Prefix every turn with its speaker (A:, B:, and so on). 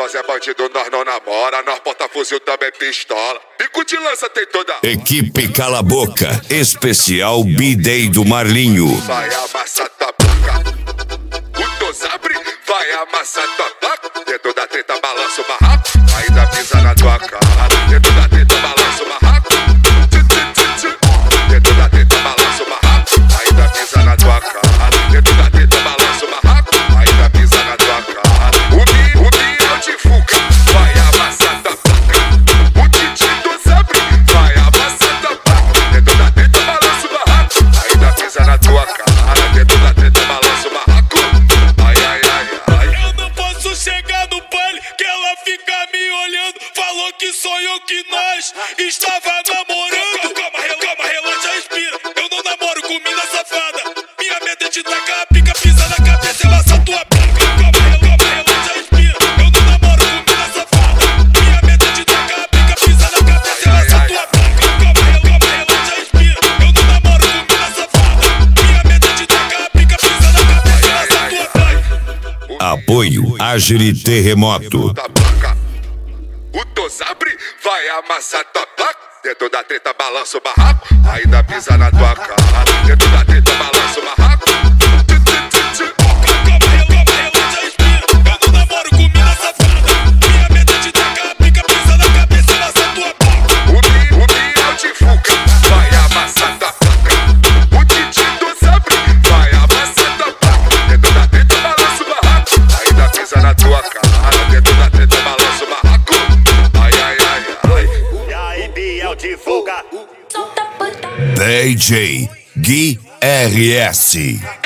A: Nós é bandido, nós não namora. Nós porta fuzil, também pistola. Bico de lança tem toda.
B: Equipe Cala a Boca, especial B-Day do Marlinho.
A: Vai amassar tua placa. O Tosabre vai amassar tua placa. Dentro da treta balança o barraco. Ainda pisa na tua cara. Dentro da treta balança o barraco. Dentro da treta balança o barraco. Ainda pisa na tua cara. Dentro da treta balança o barraco. Ainda pisa na tua cara. O Biel de Fuga vai amassar tua placa. O Titi Tosabre vai amassar tua placa. Dentro da treta balança o barraco. Ainda pisa na tua cara. Dentro da treta balança o barraco. Ai, ai, ai, ai.
C: Eu não posso chegar no baile que ela fica me olhando. Falou que sonhou que nós estava namorando. Calma, relaxa, respira. Eu não namoro com mina safada. Minha meta é te tacar a pica, pisa na cabeça e amassa tua placa. Calma, relaxa, respira. Eu não namoro com mina safada. Minha meta é te tacar a pica, pisa na cabeça e amassa tua placa. Calma, relaxa, respira. Eu não namoro com mina safada. Minha meta é te tacar a pica, pisa na cabeça e amassa tua placa.
B: Apoio Agile Terremoto.
A: O Tosabre vai amassar tua placa. Dentro da treta balança o barraco. Ainda pisa na tua cara. Dentro da treta balança o barraco.
C: Calma, relaxa, respira. Eu não namoro com mina safada. Minha meta é te tacar a pica, pisa na cabeça e amassa tua placa.
A: O Biel de Fuga vai amassar tua placa. O Titi Tosabre vai amassar tua placa. Dentro da treta balança o barraco. Ainda pisa na tua cara. Dentro da treta balança o barraco. Ai, ai, ai, ai.
D: E aí, Biel de Fuga.
B: DJ Gui RS.